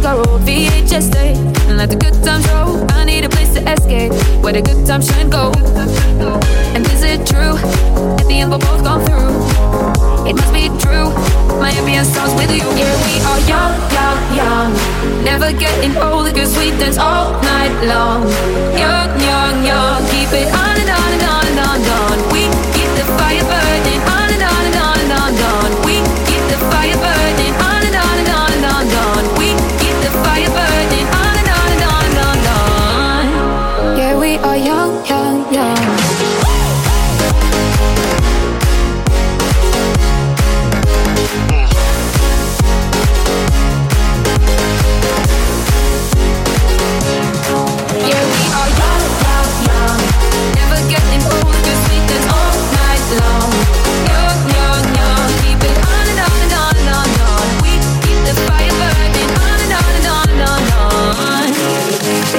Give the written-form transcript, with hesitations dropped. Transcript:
our old VHS tape and let the good times roll. I need a place to escape where the good times should go. And is it true? At the end we're both gone through. It must be true. My happiness starts with you. Yeah, we are young, young, young. Never getting old, cause we dance all night long. Young, young, young. Keep it on.